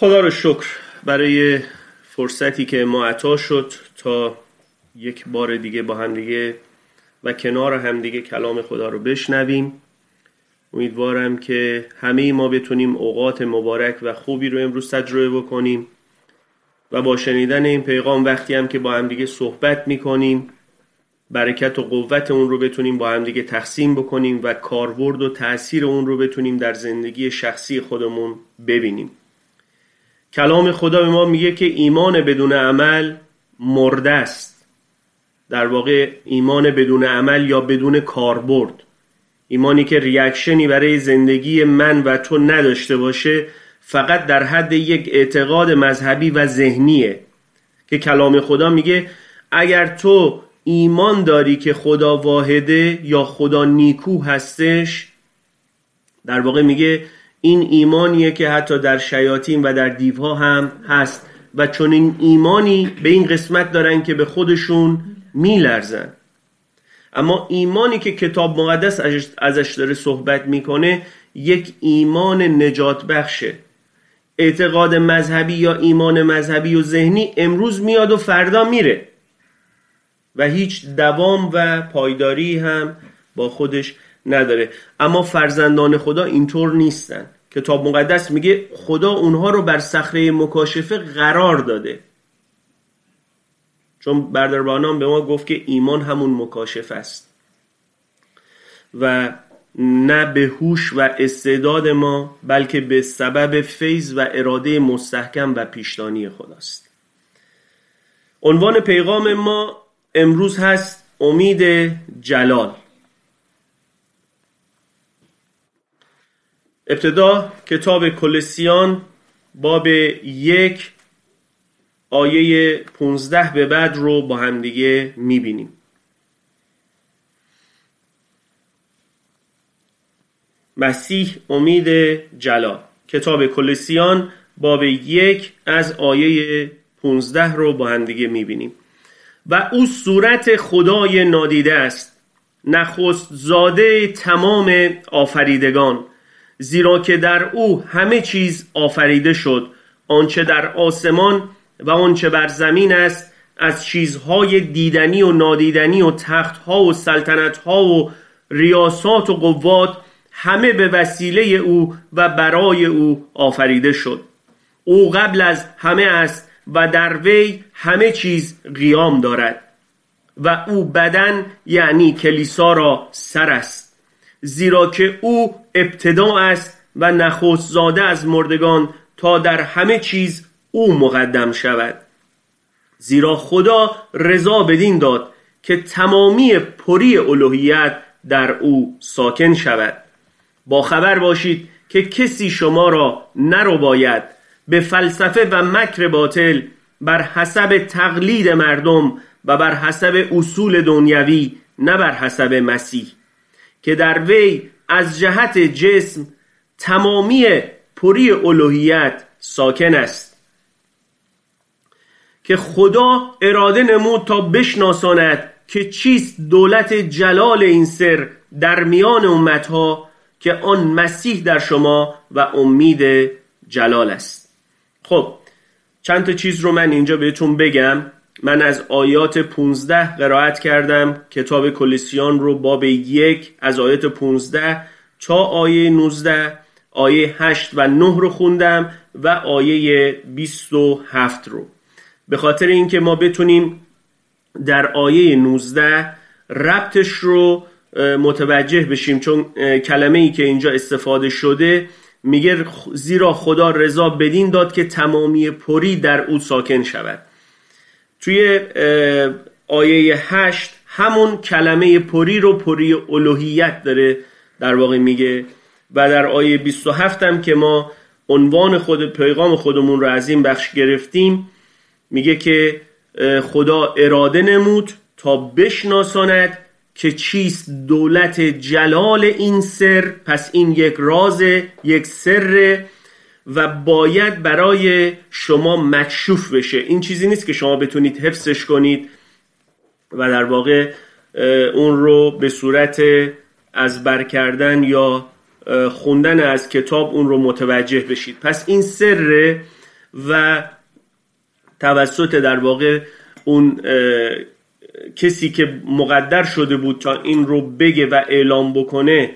خدا رو شکر برای فرصتی که ما عطا شد تا یک بار دیگه با هم دیگه و کنار هم دیگه کلام خدا رو بشنویم. امیدوارم که همه ما بتونیم اوقات مبارک و خوبی رو امروز تجربه بکنیم و با شنیدن این پیغام وقتی هم که با هم دیگه صحبت میکنیم برکت و قوت اون رو بتونیم با هم دیگه تقسیم بکنیم و کاربرد و تأثیر اون رو بتونیم در زندگی شخصی خودمون ببینیم. کلام خدا به ما میگه که ایمان بدون عمل مرده است. در واقع ایمان بدون عمل یا بدون کاربرد، ایمانی که ریاکشنی برای زندگی من و تو نداشته باشه، فقط در حد یک اعتقاد مذهبی و ذهنیه که کلام خدا میگه اگر تو ایمان داری که خدا واحده یا خدا نیکو هستش، در واقع میگه این ایمانیه که حتی در شیاطین و در دیوها هم هست و چون این ایمانی به این قسمت دارن که به خودشون میلرزن. اما ایمانی که کتاب مقدس ازش داره صحبت میکنه یک ایمان نجات بخشه. اعتقاد مذهبی یا ایمان مذهبی و ذهنی امروز میاد و فردا میره و هیچ دوام و پایداری هم با خودش نداره. اما فرزندان خدا اینطور نیستن. کتاب مقدس میگه خدا اونها رو بر صخره مکاشفه قرار داده، چون بردربانان به ما گفت که ایمان همون مکاشفه است و نه به هوش و استعداد ما، بلکه به سبب فیض و اراده مستحکم و پیشدانی خداست. عنوان پیغام ما امروز هست امید جلال. ابتدا کتاب کلسیان باب 1 آیه 15 به بعد رو با هم دیگه میبینیم. مسیح امید جلال. کتاب کلسیان باب 1 از آیه 15 رو با هم دیگه میبینیم. و او صورت خدای نادیده است، نخست زاده تمام آفریدگان، زیرا که در او همه چیز آفریده شد، آنچه در آسمان و آنچه بر زمین است، از چیزهای دیدنی و نادیدنی و تختها و سلطنتها و ریاسات و قوات، همه به وسیله او و برای او آفریده شد. او قبل از همه است و در وی همه چیز قیام دارد و او بدن یعنی کلیسا را سر است، زیرا که او ابتدا است و نخست زاده از مردگان تا در همه چیز او مقدم شود. زیرا خدا رضا بدین داد که تمامی پری الوهیت در او ساکن شود. با خبر باشید که کسی شما را نرباید به فلسفه و مکر باطل بر حسب تقلید مردم و بر حسب اصول دنیوی، نه بر حسب مسیح، که در وی از جهت جسم تمامی پری الوهیت ساکن است، که خدا اراده نمود تا بشناساند که چیست دولت جلال این سر در میان امتها، که آن مسیح در شما و امید جلال است. خب چند تا چیز رو من اینجا بهتون بگم. من از آیات 15 قرائت کردم، کتاب کلسیان رو باب 1 از آیات 15 تا آیه 19، آیه 8 و 9 رو خوندم و آیه 27 رو، به خاطر اینکه ما بتونیم در آیه 19 ربطش رو متوجه بشیم، چون کلمه‌ای که اینجا استفاده شده میگه زیرا خدا رضا بدین داد که تمامی پری در او ساکن شود. توی آیه 8 همون کلمه پری رو پری الوهیت داره در واقع میگه، و در آیه 27 هم که ما عنوان پیغام خودمون رو از این بخش گرفتیم میگه که خدا اراده نمود تا بشناساند که چیست دولت جلال این سر. پس این یک راز، یک سر و باید برای شما مکشوف بشه. این چیزی نیست که شما بتونید حفظش کنید و در واقع اون رو به صورت از بر کردن یا خوندن از کتاب اون رو متوجه بشید. پس این سر و توسط در واقع اون کسی که مقدر شده بود تا این رو بگه و اعلام بکنه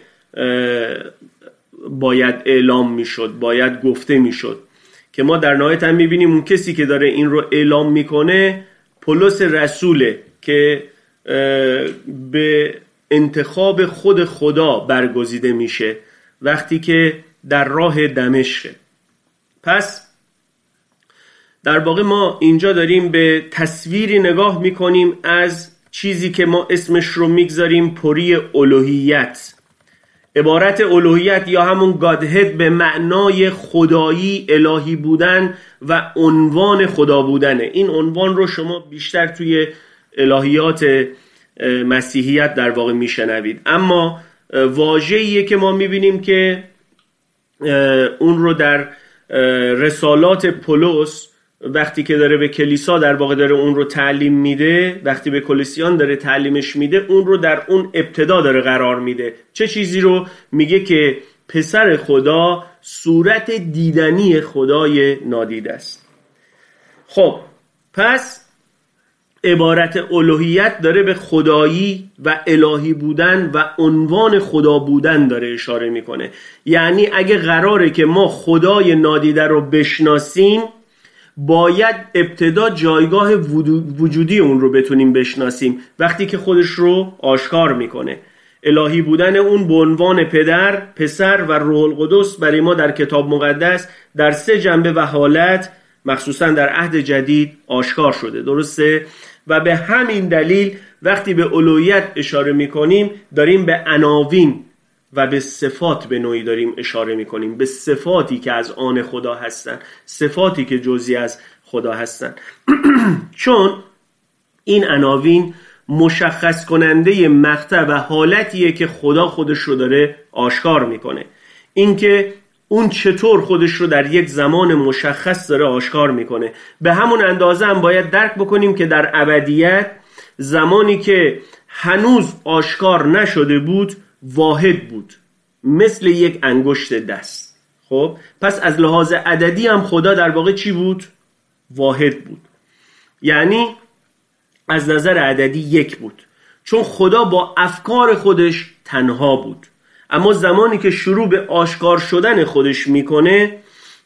باید اعلام میشد، باید گفته میشد، که ما در نهایت هم میبینیم اون کسی که داره این رو اعلام میکنه پولس رسوله که به انتخاب خود خدا برگزیده میشه وقتی که در راه دمشق. پس در واقع ما اینجا داریم به تصویری نگاه میکنیم از چیزی که ما اسمش رو میگذاریم پری الوهیت. عبارت الوهیت یا همون گادهد به معنای خدایی، الهی بودن و عنوان خدا بودنه. این عنوان رو شما بیشتر توی الهیات مسیحیت در واقع میشنوید، اما واژه‌ایه که ما میبینیم که اون رو در رسالات پولس وقتی که داره به کلیسا در واقع داره اون رو تعلیم میده، وقتی به کلیسیان داره تعلیمش میده، اون رو در اون ابتدا داره قرار میده. چه چیزی رو میگه؟ که پسر خدا صورت دیدنی خدای نادیده است. خب پس عبارت الوهیت داره به خدایی و الهی بودن و عنوان خدا بودن داره اشاره میکنه. یعنی اگه قراره که ما خدای نادیده رو بشناسیم، باید ابتدا جایگاه وجودی اون رو بتونیم بشناسیم وقتی که خودش رو آشکار میکنه. الهی بودن اون به عنوان پدر، پسر و روح القدس برای ما در کتاب مقدس در 3 جنبه و حالت مخصوصا در عهد جدید آشکار شده، درسته؟ و به همین دلیل وقتی به الوهیت اشاره میکنیم داریم به عناوین و به صفات به نوعی داریم اشاره میکنیم، به صفاتی که از آن خدا هستن، صفاتی که جزئی از خدا هستن. چون این عناوین مشخص کننده مقطع و حالتیه که خدا خودش رو داره آشکار میکنه. اینکه اون چطور خودش رو در یک زمان مشخص داره آشکار میکنه. به همون اندازه هم باید درک بکنیم که در ابدیت زمانی که هنوز آشکار نشده بود واحد بود، مثل یک انگشت دست. خب پس از لحاظ عددی هم خدا در واقع چی بود؟ واحد بود. یعنی از نظر عددی یک بود، چون خدا با افکار خودش تنها بود. اما زمانی که شروع به آشکار شدن خودش میکنه،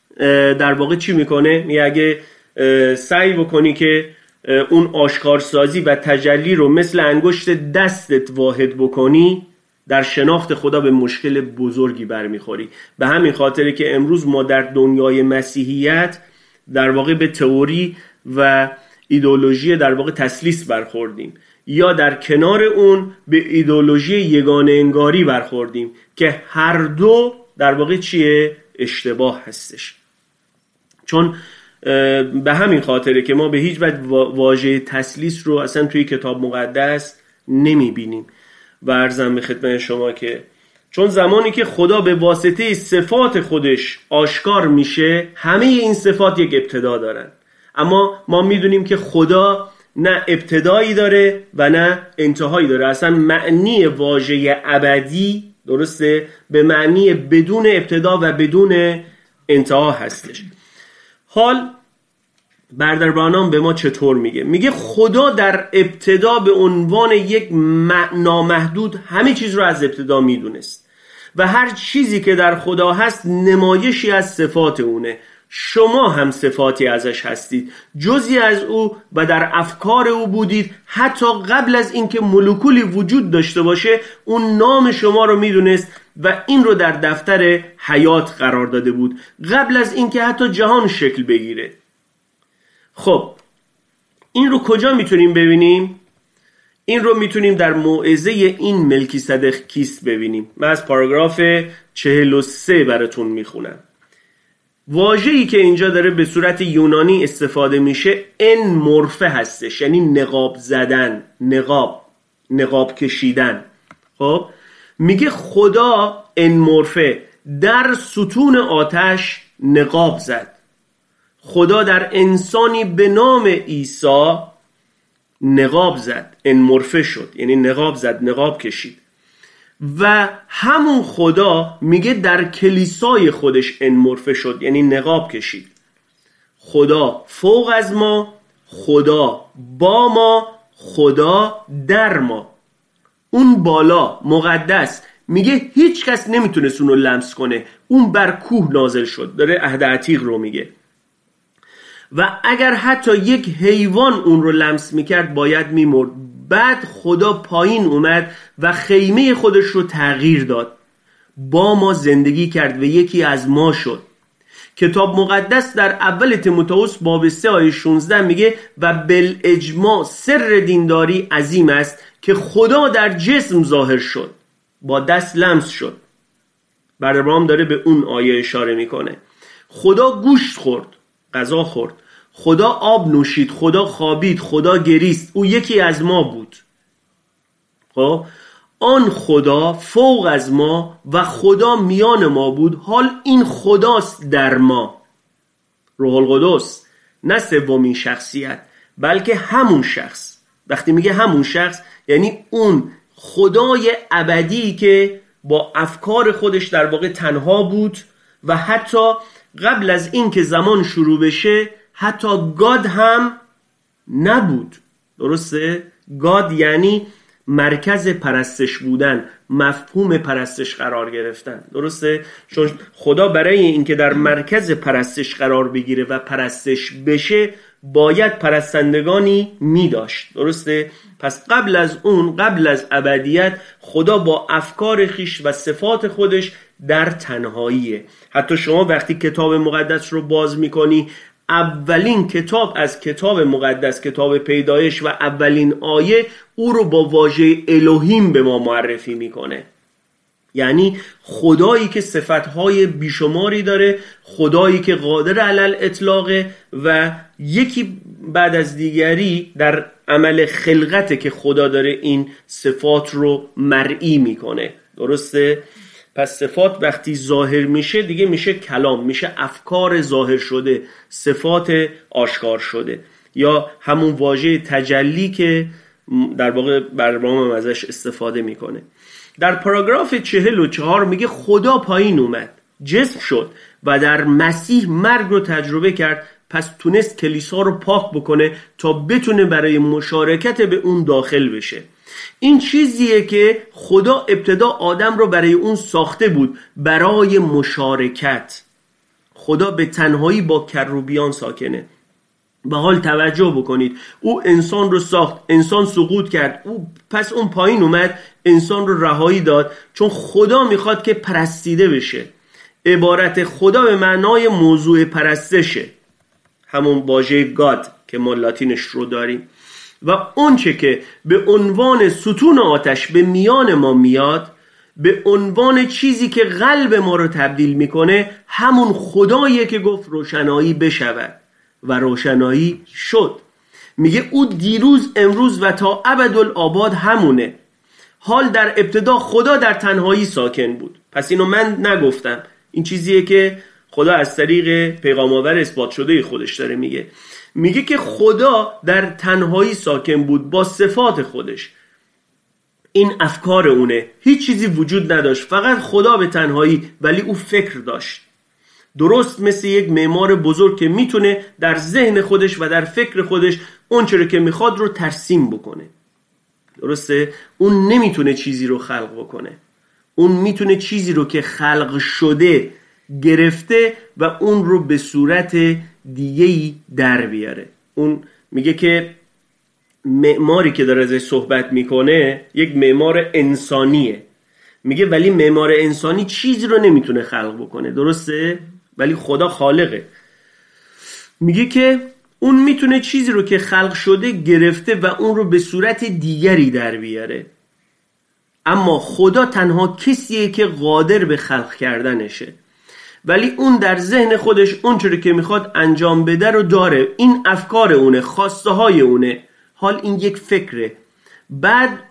در واقع چی میکنه؟ اگه سعی بکنی که اون آشکارسازی و تجلی رو مثل انگشت دستت واحد بکنی، در شناخت خدا به مشکل بزرگی برمیخوری. به همین خاطره که امروز ما در دنیای مسیحیت در واقع به تئوری و ایدئولوژی در واقع تثلیث برخوردیم، یا در کنار اون به ایدئولوژی یگانه انگاری برخوردیم که هر دو در واقع چیه؟ اشتباه هستش. چون به همین خاطره که ما به هیچ وجه واژه تثلیث رو اصلا توی کتاب مقدس نمیبینیم. و عرضم به خدمت شما که چون زمانی که خدا به واسطه صفات خودش آشکار میشه، همه این صفات یک ابتدا دارن. اما ما میدونیم که خدا نه ابتدایی داره و نه انتهایی داره. اصلا معنی واژه ابدی، درسته، به معنی بدون ابتدا و بدون انتها هستش. حال برادر برانام به ما چطور میگه؟ میگه خدا در ابتدا به عنوان یک نامحدود همه چیز رو از ابتدا میدونست و هر چیزی که در خدا هست نمایشی از صفات اونه. شما هم صفاتی ازش هستید، جزئی از او و در افکار او بودید. حتی قبل از اینکه مولکولی وجود داشته باشه اون نام شما رو میدونست و این رو در دفتر حیات قرار داده بود، قبل از اینکه حتی جهان شکل بگیره. خب این رو کجا میتونیم ببینیم؟ این رو میتونیم در موعظه این ملکیصدق کیست ببینیم. من از پاراگراف 43 براتون میخونم. واژه‌ای که اینجا داره به صورت یونانی استفاده میشه ان مورفه هستش، یعنی نقاب زدن، نقاب کشیدن. خب میگه خدا ان مورفه در ستون آتش نقاب زد. خدا در انسانی به نام عیسی نقاب زد، ان مورفه شد، یعنی نقاب زد، نقاب کشید. و همون خدا میگه در کلیسای خودش ان مورفه شد، یعنی نقاب کشید. خدا فوق از ما، خدا با ما، خدا در ما. اون بالا مقدس میگه هیچ کس نمیتونست اونو لمس کنه، اون بر کوه نازل شد، داره عهد عتیق رو میگه. و اگر حتی یک حیوان اون رو لمس میکرد باید میمرد. بعد خدا پایین اومد و خیمه خودش رو تغییر داد، با ما زندگی کرد و یکی از ما شد. کتاب مقدس در اول تیموتائوس باب 3 آیه 16 میگه و بالاجماع سر دینداری عظیم است که خدا در جسم ظاهر شد، با دست لمس شد. برنامه داره به اون آیه اشاره میکنه. خدا گوشت خورد، غذا خورد، خدا آب نوشید، خدا خوابید، خدا گریست، او یکی از ما بود. خب آن خدا فوق از ما و خدا میان ما بود، حال این خداست در ما. روح القدس نه سومین شخصیت بلکه همون شخص. وقتی میگه همون شخص یعنی اون خدای ابدی که با افکار خودش در واقع تنها بود و حتی قبل از این که زمان شروع بشه حتی گاد هم نبود. درسته؟ گاد یعنی مرکز پرستش بودن، مفهوم پرستش قرار گرفتن. درسته؟ چون خدا برای اینکه در مرکز پرستش قرار بگیره و پرستش بشه باید پرستندگانی می داشت. درسته؟ پس قبل از اون، قبل از ابدیت، خدا با افکار خیش و صفات خودش در تنهاییه. حتی شما وقتی کتاب مقدس رو باز میکنی، اولین کتاب از کتاب مقدس، کتاب پیدایش، و اولین آیه او رو با واژه الوهیم به ما معرفی میکنه. یعنی خدایی که صفتهای بیشماری داره، خدایی که قادر علی الاطلاقه و یکی بعد از دیگری در عمل خلقته که خدا داره این صفات رو مرئی میکنه. درسته؟ پس صفات وقتی ظاهر میشه دیگه میشه کلام، میشه افکار ظاهر شده، صفات آشکار شده، یا همون واژه تجلی که در واقع برنامه ازش استفاده میکنه. در پاراگراف 44 میگه خدا پایین اومد، جسم شد و در مسیح مرگ رو تجربه کرد، پس تونست کلیسا رو پاک بکنه تا بتونه برای مشارکت به اون داخل بشه. این چیزیه که خدا ابتدا آدم رو برای اون ساخته بود، برای مشارکت. خدا به تنهایی با کروبیان ساکنه. به حال توجه بکنید، او انسان رو ساخت، انسان سقوط کرد، پس اون پایین اومد، انسان رو رهایی داد، چون خدا میخواد که پرستیده بشه. عبارت خدا به معنای موضوع پرستشه، همون واژه گاد که ما لاتینش رو داریم. و اون چه که به عنوان ستون آتش به میان ما میاد، به عنوان چیزی که قلب ما رو تبدیل میکنه، همون خداییه که گفت روشنایی بشود و روشنایی شد. میگه او دیروز، امروز و تا ابدالآباد همونه. حال در ابتدا خدا در تنهایی ساکن بود. پس اینو من نگفتم، این چیزیه که خدا از طریق پیغام آور اثبات شده خودش داره میگه. میگه که خدا در تنهایی ساکن بود با صفات خودش. این افکار اونه، هیچ چیزی وجود نداشت، فقط خدا به تنهایی، ولی او فکر داشت. درست مثل یک معمار بزرگ که میتونه در ذهن خودش و در فکر خودش اون چیزی که میخواد رو ترسیم بکنه. درسته؟ اون نمیتونه چیزی رو خلق بکنه، اون میتونه چیزی رو که خلق شده گرفته و اون رو به صورت دیگه‌ای در بیاره. اون میگه که معماری که داره ازش صحبت میکنه یک معمار انسانیه. میگه ولی معمار انسانی چیزی رو نمیتونه خلق بکنه، درسته؟ ولی خدا خالقه. میگه که اون میتونه چیزی رو که خلق شده گرفته و اون رو به صورت دیگری در بیاره. اما خدا تنها کسیه که قادر به خلق کردنشه، ولی اون در ذهن خودش اون چیزی که میخواد انجام بده رو داره. این افکار اونه، خواسته های اونه. حال این یک فکره. بعد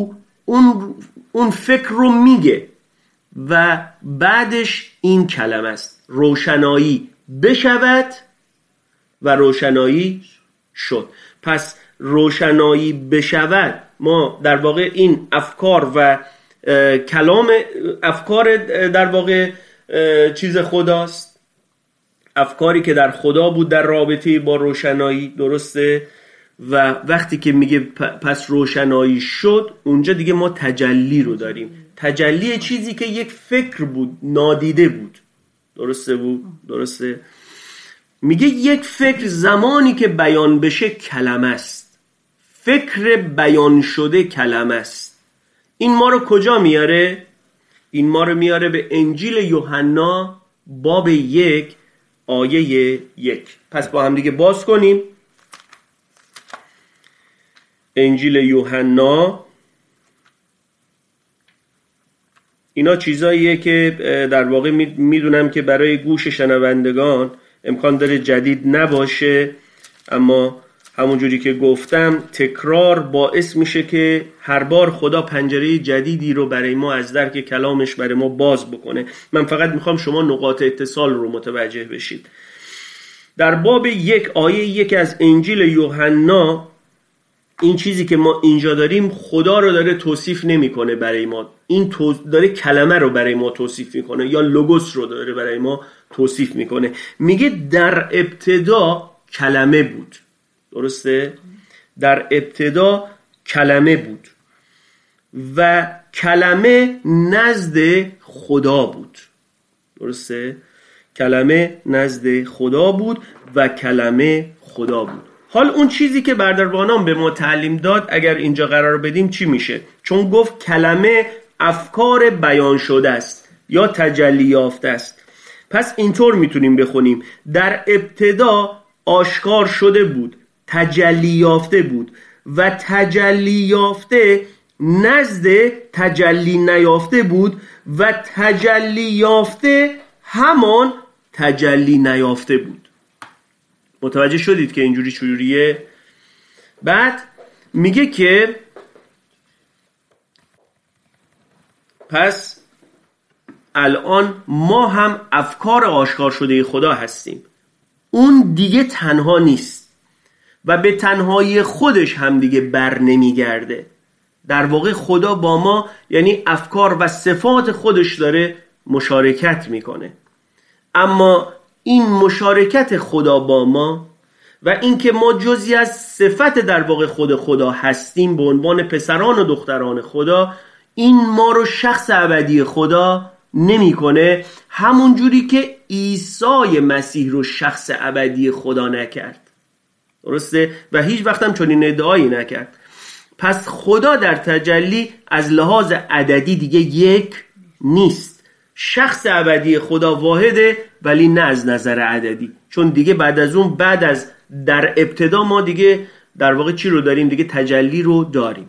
اون فکر رو میگه و بعدش این کلمه است: روشنایی بشود، و روشنایی شد. پس روشنایی بشود، ما در واقع این افکار و کلام افکار در واقع چیز خداست، افکاری که در خدا بود در رابطه با روشنایی، درسته؟ و وقتی که میگه پس روشنایی شد، اونجا دیگه ما تجلی رو داریم. تجلی چیزی که یک فکر بود، نادیده بود، درسته؟ میگه یک فکر زمانی که بیان بشه کلمه است. فکر بیان شده کلمه است. این ما رو کجا میاره؟ این ما رو میاره به انجیل یوحنا باب 1 آیه 1. پس با هم دیگه باز کنیم. انجیل یوحنا. اینا چیزاییه که در واقع میدونم که برای گوش شنوندگان امکان داره جدید نباشه، اما همونجوری که گفتم تکرار باعث میشه که هر بار خدا پنجره جدیدی رو برای ما از درک کلامش برای ما باز بکنه. من فقط میخوام شما نقاط اتصال رو متوجه بشید. در باب 1 آیه 1 از انجیل یوحنا، این چیزی که ما اینجا داریم خدا رو داره توصیف نمیکنه برای ما، این داره کلمه رو برای ما توصیف میکنه، یا لوگوس رو داره برای ما توصیف میکنه. میگه در ابتدا کلمه بود، درسته؟ در ابتدا کلمه بود و کلمه نزد خدا بود، درسته؟ کلمه نزد خدا بود و کلمه خدا بود. حال اون چیزی که بردروانان به ما تعلیم داد اگر اینجا قرار بدیم چی میشه؟ چون گفت کلمه افکار بیان شده است یا تجلی یافته است. پس اینطور میتونیم بخونیم در ابتدا آشکار شده بود، تجلی یافته بود و تجلی یافته نزد تجلی نیافته بود و تجلی یافته همان تجلی نیافته بود. متوجه شدید که اینجوری چجوریه؟ بعد میگه که پس الان ما هم افکار آشکار شده خدا هستیم. اون دیگه تنها نیست و به تنهایی خودش هم دیگه بر نمیگرده. در واقع خدا با ما، یعنی افکار و صفات خودش داره مشارکت میکنه. اما این مشارکت خدا با ما و این که ما جزئی از صفت در واقع خدا هستیم به عنوان پسران و دختران خدا، این ما رو شخص ابدی خدا نمیکنه، همون جوری که عیسی مسیح رو شخص ابدی خدا نکرد، درسته؟ و هیچ وقت هم چنین ادعایی نکرد. پس خدا در تجلی از لحاظ عددی دیگه یک نیست. شخص ابدی خدا واحده، ولی نه از نظر عددی، چون دیگه بعد از اون، بعد از در ابتدا ما دیگه در واقع چی رو داریم؟ دیگه تجلی رو داریم.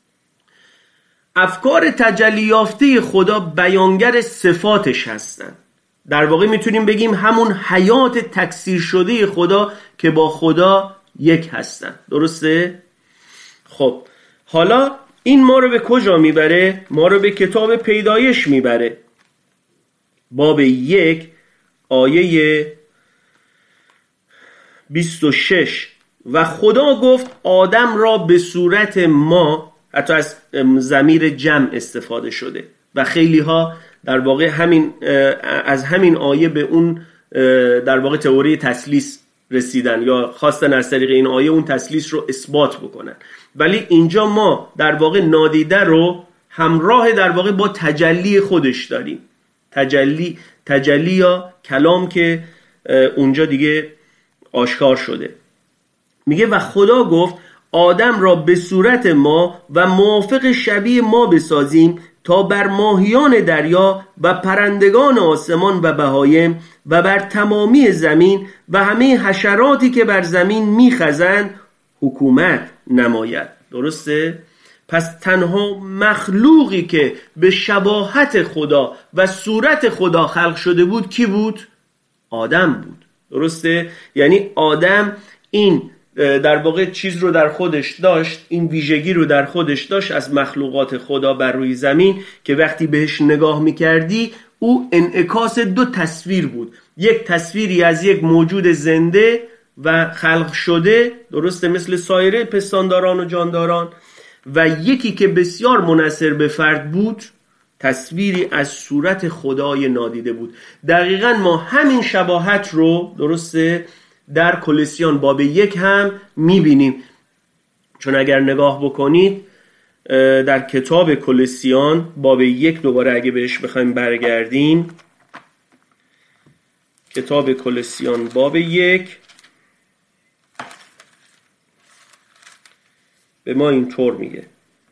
افکار تجلی یافته خدا بیانگر صفاتش هستن. در واقع میتونیم بگیم همون حیات تکثیر شده خدا که با خدا یک هستن، درسته؟ خب حالا این ما رو به کجا میبره؟ ما رو به کتاب پیدایش میبره. باب 1 آیه 26. و خدا گفت آدم را به صورت ما، حتی از ضمیر جمع استفاده شده و خیلی ها در واقع از همین آیه به اون در واقع تئوری تثلیث رسیدن یا خواستن از طریق این آیه اون تثلیث رو اثبات بکنن. ولی اینجا ما در واقع نادیده رو همراه در واقع با تجلی خودش داریم. تجلی یا کلام که اونجا دیگه آشکار شده. میگه و خدا گفت آدم را به صورت ما و موافق شبیه ما بسازیم تا بر ماهیان دریا و پرندگان آسمان و بهایم و بر تمامی زمین و همه حشراتی که بر زمین میخزند حکومت نماید. درسته؟ پس تنها مخلوقی که به شباهت خدا و صورت خدا خلق شده بود کی بود؟ آدم بود. درسته؟ یعنی آدم این در واقع چیز رو در خودش داشت، این ویژگی رو در خودش داشت از مخلوقات خدا بر روی زمین که وقتی بهش نگاه میکردی او انعکاس دو تصویر بود. یک تصویری از یک موجود زنده و خلق شده، درسته، مثل سایر پستانداران و جانداران، و یکی که بسیار منحصر به فرد بود تصویری از صورت خدای نادیده بود. دقیقاً ما همین شباهت رو درسته در کلوسیان باب 1 هم میبینیم. چون اگر نگاه بکنید در کتاب کلوسیان باب 1 دوباره اگه بهش بخوایم برگردیم، کتاب کلوسیان باب 1 به ما اینطور میگه،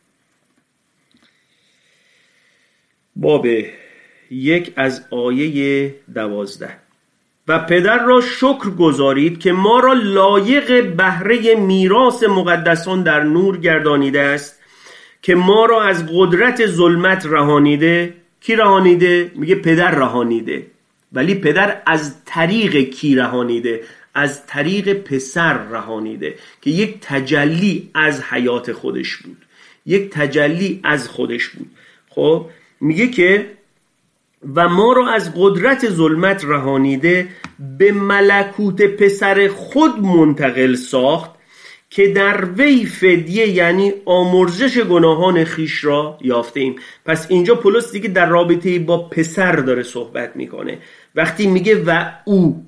باب 1 از آیه 12: و پدر را شکر گزارید که ما را لایق بهره میراث مقدسان در نور گردانیده است، که ما را از قدرت ظلمت رهانیده. کی رهانیده؟ میگه پدر رهانیده. ولی پدر از طریق کی رهانیده؟ از طریق پسر رهانیده که یک تجلی از حیات خودش بود، یک تجلی از خودش بود. خب میگه که و ما را از قدرت ظلمت رهانیده به ملکوت پسر خود منتقل ساخت، که در وی فدیه یعنی آمرزش گناهان خیش را یافته ایم. پس اینجا پولس دیگه در رابطه با پسر داره صحبت میکنه وقتی میگه و او.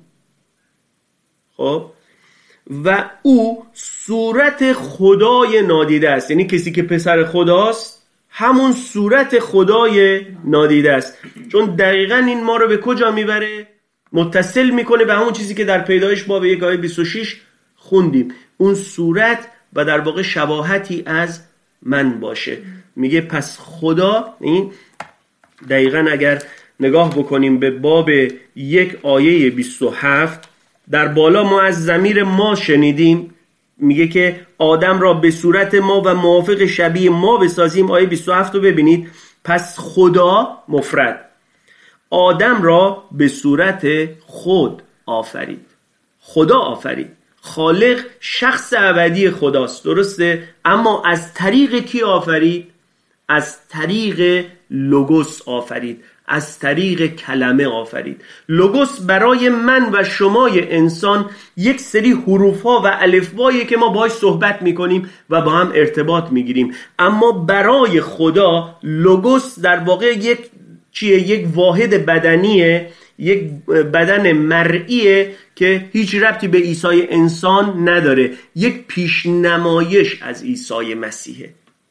خب و او صورت خدای نادیده است، یعنی کسی که پسر خداست همون صورت خدای نادیده است. چون دقیقاً این ما رو به کجا میبره؟ متصل میکنه به همون چیزی که در پیدایش باب 1 آیه 26 خوندیم، اون صورت و در واقع شباهتی از من باشه. میگه پس خدا، این دقیقاً اگر نگاه بکنیم به باب 1 آیه 27، در بالا ما از ضمیر ما شنیدیم، میگه که آدم را به صورت ما و موافق شبیه ما بسازیم. آیه 27 رو ببینید: پس خدا مفرد آدم را به صورت خود آفرید. خدا آفرید، خالق شخص ابدی خداست، درسته؟ اما از طریق کی آفرید؟ از طریق لوگوس آفرید، از طریق کلمه آفرید. لوگوس برای من و شمای انسان یک سری حروف‌ها و الفبایی که ما باهاش صحبت می‌کنیم و با هم ارتباط می‌گیریم، اما برای خدا لوگوس در واقع یک واحد بدنیه، یک بدن مرئیه که هیچ ربطی به عیسی انسان نداره، یک پیشنمایش از عیسی مسیحه.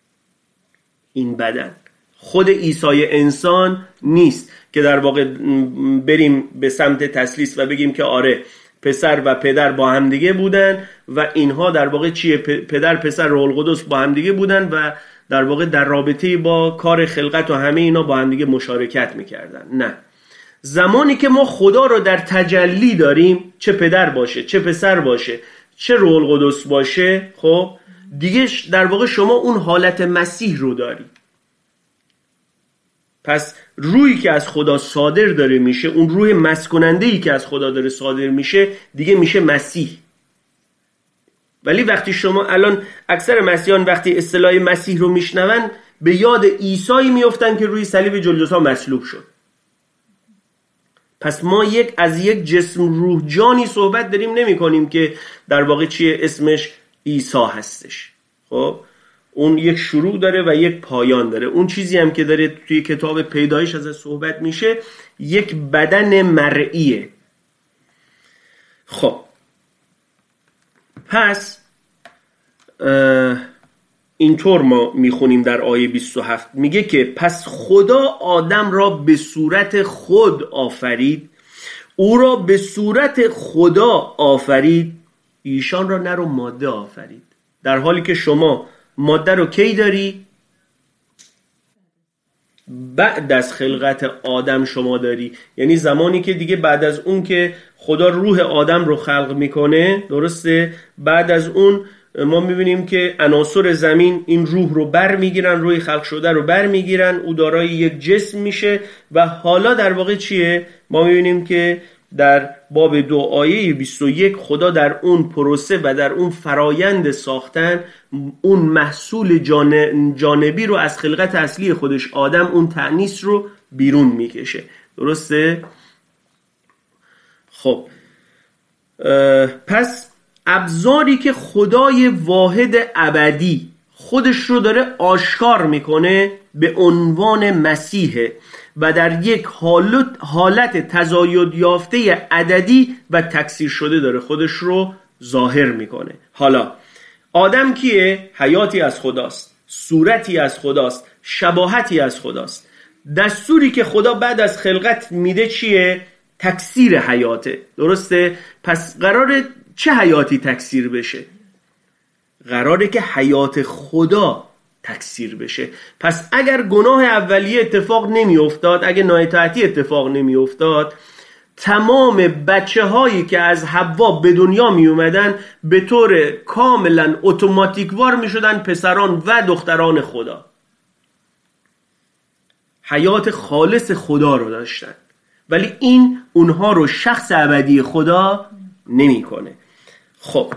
این بدن خود عیسی انسان نیست که در واقع بریم به سمت تثلیث و بگیم که آره پسر و پدر با هم دیگه بودن و اینها در واقع چیه؟ پدر پسر روح القدس با هم دیگه بودن و در واقع در رابطه با کار خلقت و همه اینا با هم دیگه مشارکت میکردن. نه، زمانی که ما خدا رو در تجلی داریم، چه پدر باشه، چه پسر باشه، چه روح القدس باشه، خب دیگه در واقع شما اون حالت مسیح رو داری. پس روحی که از خدا صادر داره میشه، اون روح مسکننده‌ای که از خدا داره صادر میشه، دیگه میشه مسیح. ولی وقتی شما الان اکثر مسیحیان وقتی اصطلاح مسیح رو میشنون به یاد عیسی میافتن که روی صلیب جلجتا مصلوب شد. پس ما از یک جسم روح جانی صحبت داریم نمی کنیم که در واقع چیه اسمش عیسی هستش. خب اون یک شروع داره و یک پایان داره. اون چیزی هم که داره توی کتاب پیدایش ازش صحبت میشه یک بدن مرئیه. خب پس اینطور ما میخونیم در آیه 27 میگه که پس خدا آدم را به صورت خود آفرید، او را به صورت خدا آفرید، ایشان را نر و ماده آفرید. در حالی که شما ماده رو کی داری؟ بعد از خلقت آدم شما داری، یعنی زمانی که دیگه بعد از اون که خدا روح آدم رو خلق میکنه، درسته؟ بعد از اون ما میبینیم که عناصر زمین این روح رو بر میگیرن، روح خلق شده رو بر میگیرن، او دارای یک جسم میشه و حالا در واقع چیه؟ ما میبینیم که در باب 2 آیه 21 خدا در اون پروسه و در اون فرایند ساختن اون محصول جانبی رو از خلقت اصلی خودش آدم، اون تأنیس رو بیرون میکشه، درسته؟ خب پس ابزاری که خدای واحد ابدی خودش رو داره آشکار میکنه به عنوان مسیحه و در یک حالت تزاید یافته عددی و تکثیر شده داره خودش رو ظاهر میکنه. حالا آدم کیه؟ حیاتی از خداست، صورتی از خداست، شباهتی از خداست. دستوری که خدا بعد از خلقت میده چیه؟ تکثیر حیاته. درسته؟ پس قراره چه حیاتی تکثیر بشه؟ قراره که حیات خدا تکثیر بشه. پس اگر گناه اولیه اتفاق نمی افتاد، اگر نااطاعتی اتفاق نمی افتاد، تمام بچه هایی که از حوا به دنیا می اومدن به طور کاملا اتوماتیکوار می شدن پسران و دختران خدا. حیات خالص خدا رو داشتن، ولی این اونها رو شخص ابدی خدا نمی کنه. خب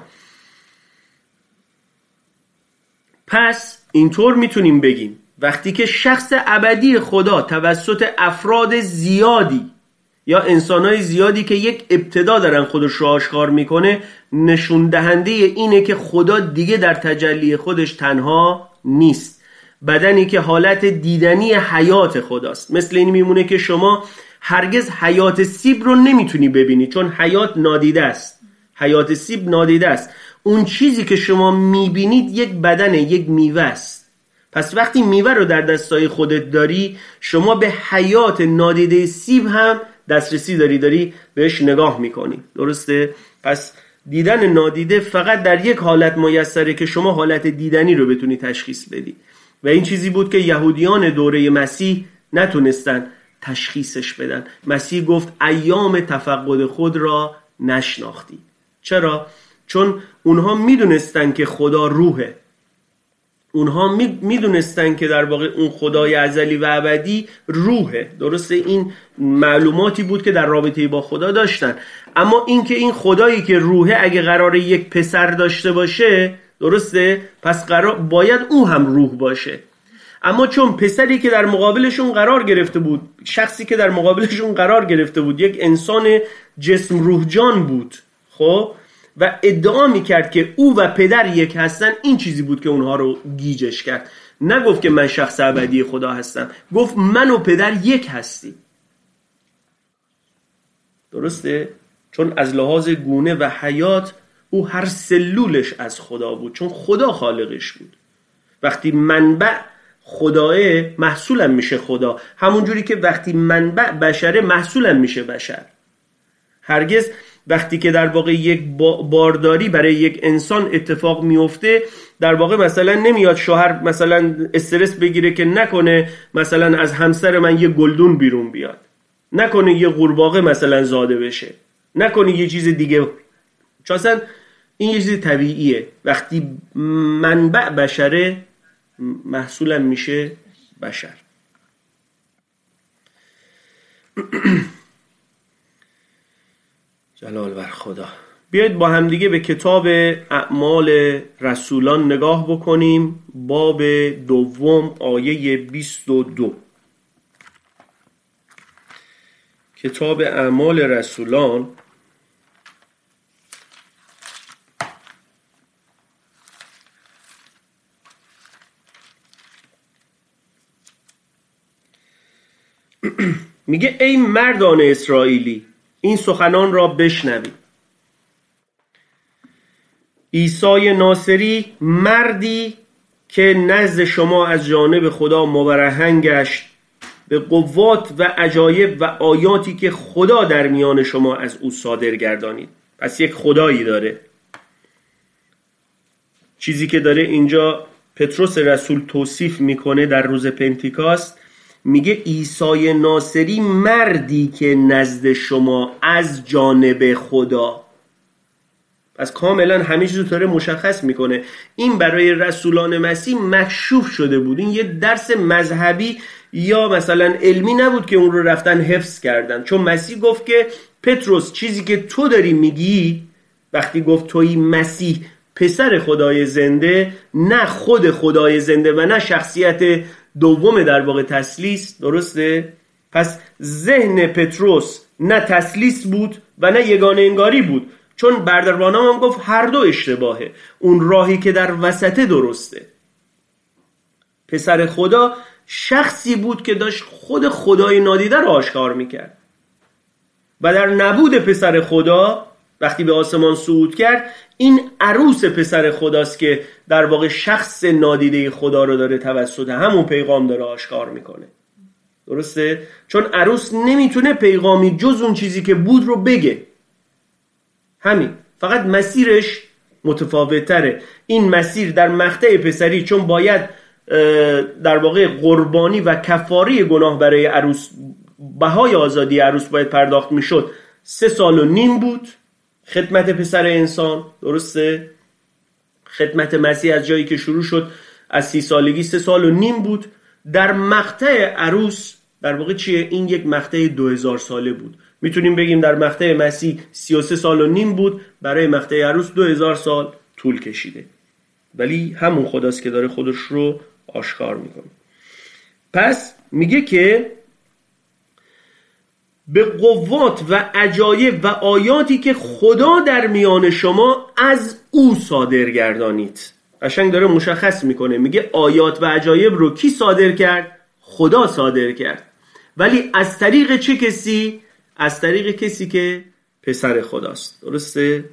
پس اینطور میتونیم بگیم وقتی که شخص ابدی خدا توسط افراد زیادی یا انسانای زیادی که یک ابتدا دارن خودش رو آشکار میکنه، نشون دهنده اینه که خدا دیگه در تجلی خودش تنها نیست. بدنی که حالت دیدنی حیات خداست. مثل این میمونه که شما هرگز حیات سیب رو نمیتونی ببینی، چون حیات نادیده است. حیات سیب نادیده است. اون چیزی که شما میبینید یک بدن، یک میوه است. پس وقتی میوه رو در دستای خودت داری، شما به حیات نادیده سیب هم دسترسی داری بهش نگاه میکنی. درسته؟ پس دیدن نادیده فقط در یک حالت میسره که شما حالت دیدنی رو بتونی تشخیص بدی، و این چیزی بود که یهودیان دوره مسیح نتونستن تشخیصش بدن. مسیح گفت ایام تفقد خود را نشناختی. چرا؟ چون اونها میدونستن که خدا روحه. اونها میدونستن که در واقع اون خدای ازلی و ابدی روحه. درسته؟ این معلوماتی بود که در رابطه با خدا داشتن. اما اینکه این خدایی که روحه اگه قراره یک پسر داشته باشه، درسته؟ پس باید او هم روح باشه. اما چون پسری که در مقابلشون قرار گرفته بود، شخصی که در مقابلشون قرار گرفته بود یک انسان جسم روح جان بود، خب، و ادعا میکرد که او و پدر یک هستن، این چیزی بود که اونها رو گیجش کرد. نگفت که من شخص ابدی خدا هستم، گفت من و پدر یک هستیم. درسته؟ چون از لحاظ گونه و حیات او هر سلولش از خدا بود، چون خدا خالقش بود. وقتی منبع خداه، محصولم میشه خدا. همون جوری که وقتی منبع بشره، محصولم میشه بشر. هرگز وقتی که در واقع یک بارداری برای یک انسان اتفاق میفته، در واقع مثلا نمیاد شوهر مثلا استرس بگیره که نکنه مثلا از همسر من یه گلدون بیرون بیاد، نکنه یه قورباغه مثلا زاده بشه، نکنه یه چیز دیگه. چون اصلا این یه چیز طبیعیه. وقتی منبع بشره، محصولم میشه بشر. جلال بر خدا. بیایید با هم دیگه به کتاب اعمال رسولان نگاه بکنیم، باب 2 آیه 22. کتاب اعمال رسولان میگه ای مردان اسرائیلی، این سخنان را بشنوید. عیسی ناصری، مردی که نزد شما از جانب خدا مبرهن گشت به قوات و عجایب و آیاتی که خدا در میان شما از او صادر گردانید. پس یک خدایی داره. چیزی که داره اینجا پتروس رسول توصیف میکنه در روز پنتیکاست، میگه عیسی ناصری، مردی که نزد شما از جانب خدا. پس کاملا همه چیز رو داره مشخص میکنه. این برای رسولان مسیح مکشوف شده بود. این یه درس مذهبی یا مثلا علمی نبود که اون رو رفتن حفظ کردن. چون مسیح گفت که پتروس، چیزی که تو داری میگی، وقتی گفت تویی مسیح پسر خدای زنده، نه خود خدای زنده و نه شخصیت دوم در واقع تثلیث. درسته؟ پس ذهن پتروس نه تثلیث بود و نه یگانه انگاری بود، چون بردربانام هم گفت هر دو اشتباهه. اون راهی که در وسط درسته. پسر خدا شخصی بود که داشت خود خدای نادیده رو آشکار میکرد و در نبود پسر خدا وقتی به آسمان صعود کرد، این عروس پسر خداست که در واقع شخص نادیده خدا رو داره توسط همون پیغام داره آشکار میکنه. درسته؟ چون عروس نمیتونه پیغامی جز اون چیزی که بود رو بگه. همین، فقط مسیرش متفاوت تره. این مسیر در مقطع پسری چون باید در واقع قربانی و کفاره گناه برای عروس، بهای آزادی عروس باید پرداخت میشد، 3.5 سال بود خدمت پسر انسان. درسته؟ خدمت مسیح از جایی که شروع شد از 30 سالگی 3.5 سال بود. در مقطع عروس در واقع چیه؟ این یک مقطع 2000 ساله بود. میتونیم بگیم در مقطع مسیح 33.5 سال بود، برای مقطع عروس 2000 سال طول کشیده. ولی همون خداست که داره خودش رو آشکار میکنه. پس میگه که به قوات و عجایب و آیاتی که خدا در میان شما از او صادر گردانید. قشنگ داره مشخص میکنه، میگه آیات و عجایب رو کی صادر کرد؟ خدا صادر کرد. ولی از طریق چه کسی؟ از طریق کسی که پسر خداست. درسته؟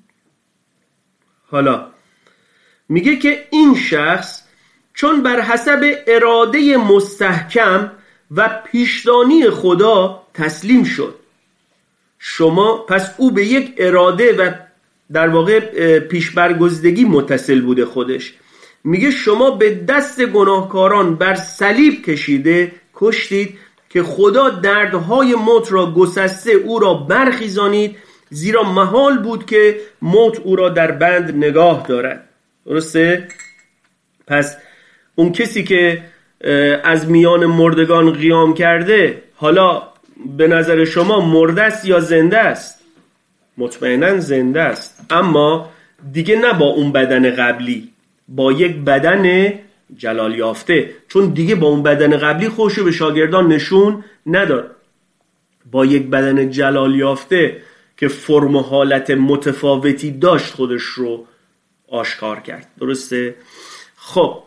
حالا میگه که این شخص چون بر حسب اراده مستحکم و پیشدانی خدا تسلیم شد، شما پس او به یک اراده و در واقع پیشبرگزیدگی متصل بوده خودش. میگه شما به دست گناهکاران بر صلیب کشیده کشتید که خدا دردهای موت را گسسته او را برخیزانید، زیرا محال بود که موت او را در بند نگاه دارد. درسته؟ پس اون کسی که از میان مردگان قیام کرده، حالا به نظر شما مرده است یا زنده است؟ مطمئناً زنده است، اما دیگه نه با اون بدن قبلی، با یک بدن جلال یافته. چون دیگه با اون بدن قبلی خودشو به شاگردان نشون نداد، با یک بدن جلال یافته که فرم و حالت متفاوتی داشت خودش رو آشکار کرد. درسته؟ خب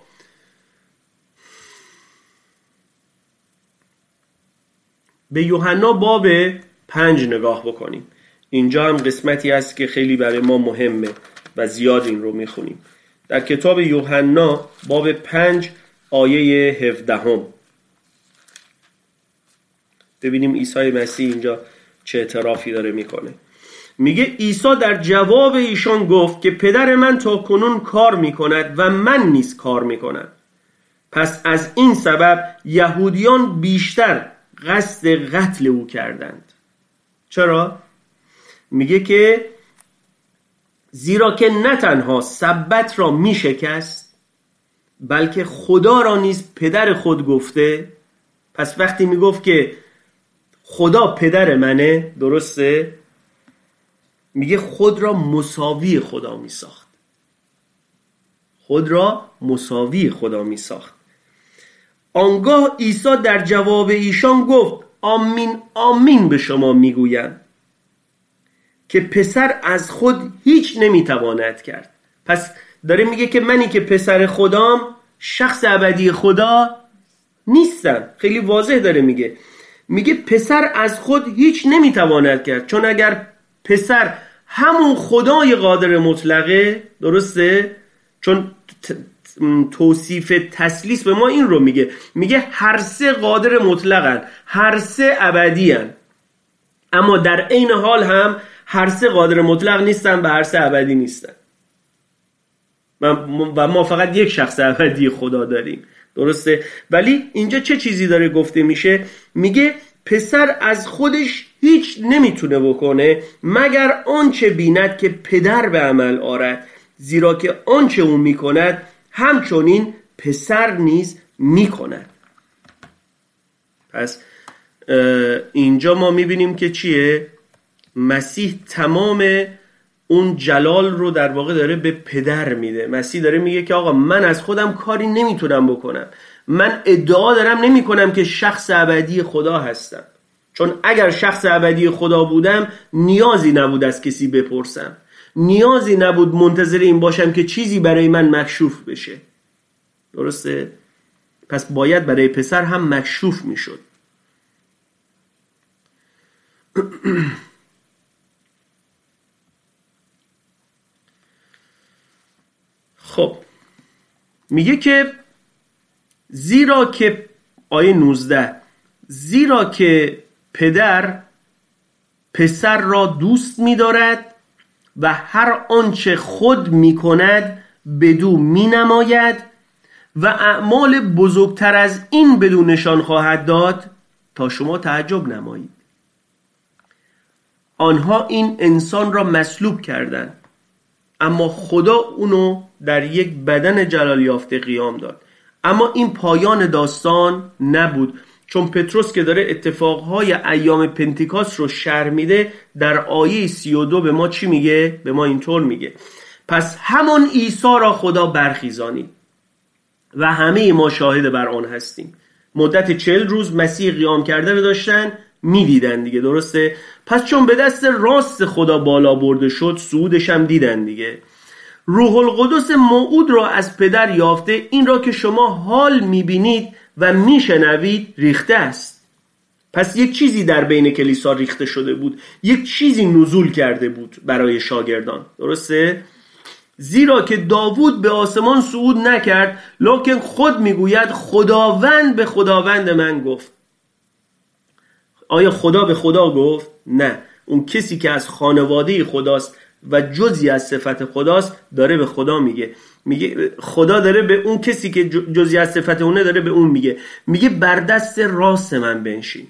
به یوحنا باب 5 نگاه بکنیم. اینجا هم قسمتی هست که خیلی برای ما مهمه و زیاد این رو میخونیم. در کتاب یوحنا باب 5 آیه 17 ببینیم عیسی مسیح اینجا چه اعترافی داره میکنه. میگه عیسی در جواب ایشان گفت که پدر من تا کنون کار میکند و من نیز کار میکنم. پس از این سبب یهودیان بیشتر قصد قتل او کردند. چرا؟ میگه که زیرا که نه تنها سبت را میشکست بلکه خدا را نیز پدر خود گفته. پس وقتی میگفت که خدا پدر منه، درسته؟ میگه خود را مساوی خدا میساخت. خود را مساوی خدا میساخت. آنگاه عیسی در جواب ایشان گفت آمین آمین به شما میگویم که پسر از خود هیچ نمیتواند کرد. پس داره میگه که منی که پسر خدام شخص ابدی خدا نیستم. خیلی واضح داره میگه پسر از خود هیچ نمیتواند کرد، چون اگر پسر همون خدای قادر مطلقه، درسته؟ چون توصیف تثلیث به ما این رو میگه هر سه قادر مطلقن، هر سه ابدیان، اما در عین حال هم هر سه قادر مطلق نیستن و هر سه ابدی نیستن. و ما فقط یک شخص ابدی خدا داریم. درسته؟ ولی اینجا چه چیزی داره گفته میشه؟ میگه پسر از خودش هیچ نمیتونه بکنه مگر آنچه بیند که پدر به عمل آرد، زیرا که آنچه اون میکند همچنین پسر نیز میکند. پس اینجا ما میبینیم که چیه؟ مسیح تمام اون جلال رو در واقع داره به پدر میده. مسیح داره میگه که آقا من از خودم کاری نمیتونم بکنم، من ادعا دارم نمی کنم که شخص ابدی خدا هستم، چون اگر شخص ابدی خدا بودم نیازی نبود از کسی بپرسم، نیازی نبود منتظر این باشم که چیزی برای من مکشوف بشه. درسته؟ پس باید برای پسر هم مکشوف میشد. خب میگه که زیرا که آیه 19 زیرا که پدر پسر را دوست می‌دارد و هر آنچه خود می‌کند بدو می‌نماید و اعمال بزرگتر از این بدو نشان خواهد داد تا شما تعجب نمایید. آنها این انسان را مصلوب کردند اما خدا اونو در یک بدن جلال یافته قیام داد. اما این پایان داستان نبود، چون پتروس که داره اتفاقهای ایام پنتیکاست رو شرح میده در آیه 32 به ما چی میگه؟ به ما اینطور میگه پس همان عیسی را خدا برخیزانید و همه ما شاهد بر آن هستیم. مدت 40 روز مسیح قیام کرده رو داشتن میدیدن دیگه، درسته؟ پس چون به دست راست خدا بالا برده شد صعودش هم دیدن دیگه. روح القدس موعود را از پدر یافته، این را که شما حال میبینید و میشنوید ریخته است. پس یک چیزی در بین کلیسا ریخته شده بود، یک چیزی نزول کرده بود برای شاگردان، درسته؟ زیرا که داوود به آسمان صعود نکرد، لکن خود میگوید خداوند به خداوند من گفت. آیا خدا به خدا گفت؟ نه، اون کسی که از خانواده خداست و جزئی از صفت خداست داره به خدا میگه خدا داره به اون کسی که جزئی از صفت اونه داره به اون میگه بر دست راست من بنشین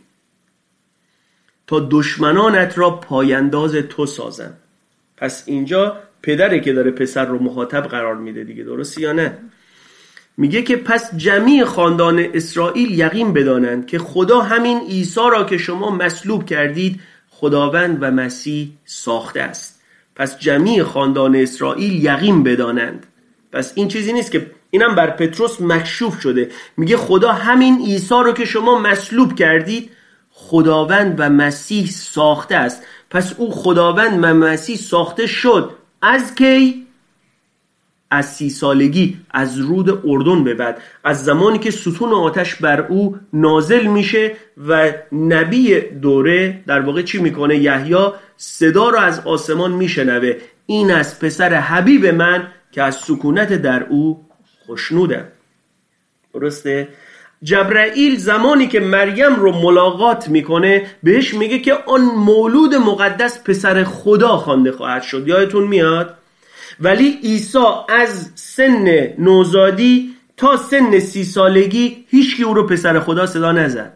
تا دشمنانت را پایانداز تو سازم. پس اینجا پدره که داره پسر رو مخاطب قرار میده دیگه، درسته یا نه؟ میگه که پس جمیع خاندان اسرائیل یقین بدانند که خدا همین عیسی را که شما مصلوب کردید خداوند و مسیح ساخته است. پس جمیع خاندان اسرائیل یقین بدانند. پس این چیزی نیست که اینم بر پتروس مکشوف شده، میگه خدا همین عیسی رو که شما مصلوب کردید خداوند و مسیح ساخته است. پس او خداوند و مسیح ساخته شد از کی؟ از 30 سالگی، از رود اردن به بعد، از زمانی که ستون آتش بر او نازل میشه و نبی دوره در واقع چی میکنه؟ یحیی صدا رو از آسمان میشنوه، این از پسر حبیب من که از سکونت در او خوشنودم. درسته؟ جبرائیل زمانی که مریم رو ملاقات میکنه بهش میگه که آن مولود مقدس پسر خدا خوانده خواهد شد. یادتون میاد؟ ولی عیسی از سن نوزادی تا سن 30 سالگی هیچکی او رو پسر خدا صدا نزد،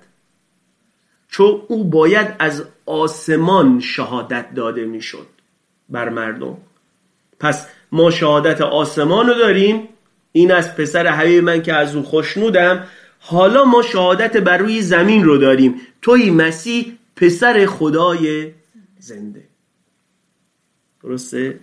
چون او باید از آسمان شهادت داده میشد بر مردم. پس ما شهادت آسمان رو داریم، این از پسر حبیب من که از او خوشنودم. حالا ما شهادت بر روی زمین رو داریم، توی مسیح پسر خدای زنده. درسته؟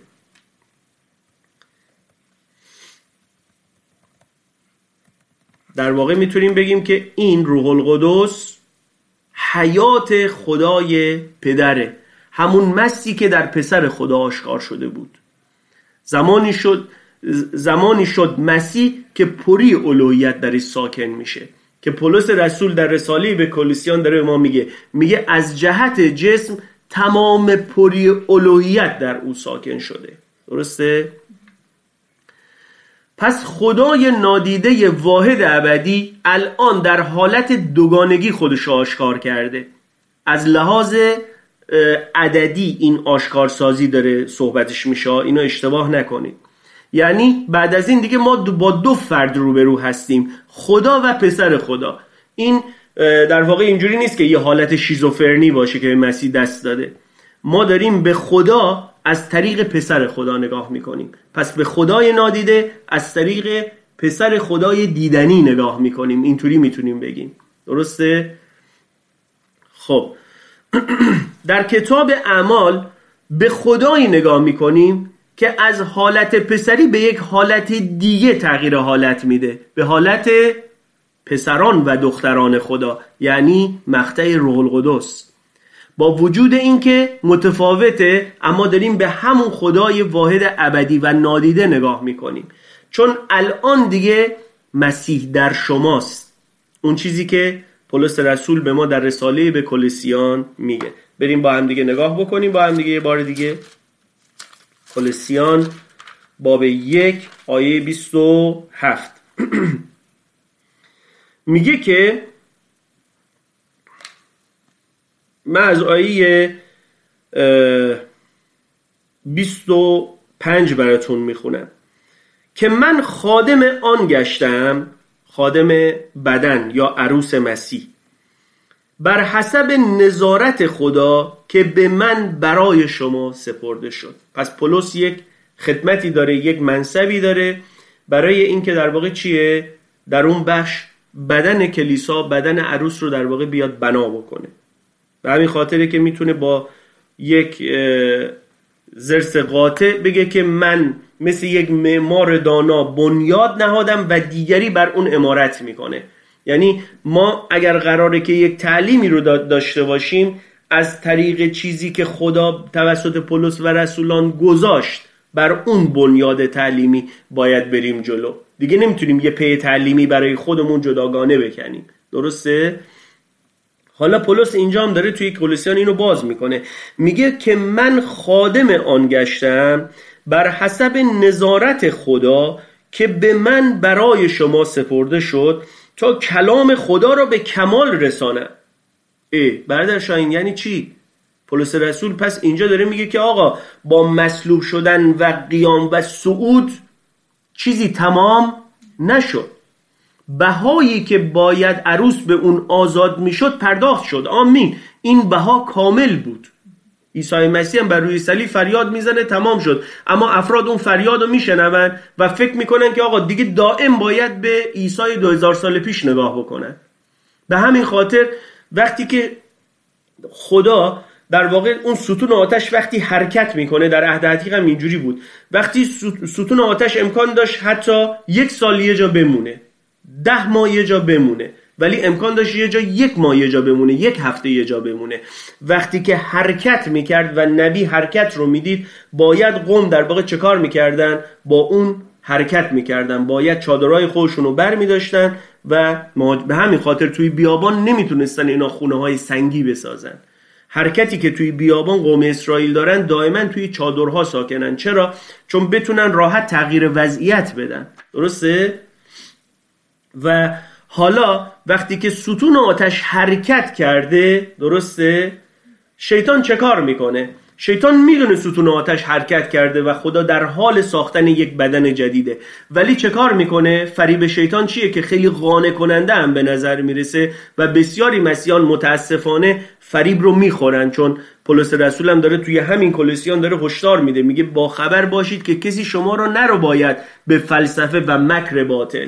در واقع میتونیم بگیم که این روح القدس حیات خدای پدره، همون مسیحی که در پسر خدا آشکار شده بود. زمانی شد مسیح که پری الوهیت درش ساکن میشه، که پولس رسول در رساله به کولوسیان داره به ما میگه از جهت جسم تمام پری الوهیت در او ساکن شده. درسته؟ پس خدای نادیده واحد ابدی الان در حالت دوگانگی خودش آشکار کرده. از لحاظ عددی این آشکارسازی داره صحبتش میشه، اینو اشتباه نکنید. یعنی بعد از این دیگه ما با 2 فرد روبرو هستیم، خدا و پسر خدا. این در واقع اینجوری نیست که یه حالت شیزوفرنی باشه که مسیح دست داده. ما داریم به خدا از طریق پسر خدا نگاه میکنیم. پس به خدای نادیده از طریق پسر خدای دیدنی نگاه میکنیم، اینطوری میتونیم بگیم. درسته؟ خب در کتاب اعمال به خدایی نگاه میکنیم که از حالت پسری به یک حالت دیگه تغییر حالت میده، به حالت پسران و دختران خدا، یعنی مقطع روح القدس. با وجود اینکه متفاوته، اما داریم به همون خدای واحد ابدی و نادیده نگاه میکنیم، چون الان دیگه مسیح در شماست. اون چیزی که پولس رسول به ما در رساله به کلوسیان میگه. بریم با هم دیگه نگاه بکنیم با هم دیگه یه بار دیگه. کلوسیان باب 1 آیه 27 میگه که من از آیه 25 براتون میخونم که من خادم آن گشتم، خادم بدن یا عروس مسیح، بر حسب نظارت خدا که به من برای شما سپرده شد. پس پولس یک خدمتی داره، یک منصبی داره برای این که در واقع چیه؟ در اون بخش بدن کلیسا، بدن عروس رو در واقع بیاد بنا بکنه. به همین خاطره که میتونه با یک زرس قاطع بگه که من مثل یک معمار دانا بنیاد نهادم و دیگری بر اون عمارت میکنه. یعنی ما اگر قراره که یک تعلیمی رو داشته باشیم، از طریق چیزی که خدا توسط پولس و رسولان گذاشت بر اون بنیاد تعلیمی باید بریم جلو. دیگه نمیتونیم یه پی تعلیمی برای خودمون جداگانه بکنیم. درسته؟ حالا پولس اینجا هم داره توی کلوسیان اینو باز میکنه، میگه که من خادم آن گشتم بر حسب نظارت خدا که به من برای شما سپرده شد تا کلام خدا را به کمال رسانم. برادر شاهین یعنی چی؟ پولس رسول پس اینجا داره میگه که آقا با مصلوب شدن و قیام و صعود چیزی تمام نشد. بهایی که باید عروس به اون آزاد میشد پرداخت شد. آمین. این بها کامل بود. عیسی مسیح هم بر روی صلیب فریاد میزنه تمام شد، اما افراد اون فریاد رو میشنون و فکر میکنن که آقا دیگه دائم باید به عیسی 2000 سال پیش نگاه بکنن. به همین خاطر وقتی که خدا در واقع اون ستون آتش وقتی حرکت میکنه، در عهد عتیق هم اینجوری بود، وقتی ستون آتش امکان داشت حتی 1 سال یه جا بمونه، 10 ماه یه جا بمونه، ولی امکان داشت یه جا 1 ماه یه جا بمونه، 1 هفته یه جا بمونه. وقتی که حرکت میکرد و نبی حرکت رو میدید، باید قوم در واقع چه کار میکردن؟ با اون حرکت میکردن، باید چادرهای خودشون رو بر میداشتن و به همین خاطر توی بیابان نمیتونستن اینا خونه های سنگی بسازن. حرکتی که توی بیابان قوم اسرائیل دارن دائما توی چادرها ساکنن. چرا؟ چون بتونن راحت تغییر وضعیت بدن. درسته؟ و حالا وقتی که ستون آتش حرکت کرده، درسته؟ شیطان چه کار میکنه؟ شیطان میدونه ستون آتش حرکت کرده و خدا در حال ساختن یک بدن جدیده، ولی چه کار میکنه؟ فریب شیطان چیه که خیلی قانع کننده هم به نظر میرسه و بسیاری مسیحیان متاسفانه فریب رو میخورن. چون پولس رسول هم داره توی همین کلوسیان داره هشدار میده، میگه با خبر باشید که کسی شما رو نرو باید به فلسفه و مکر باطل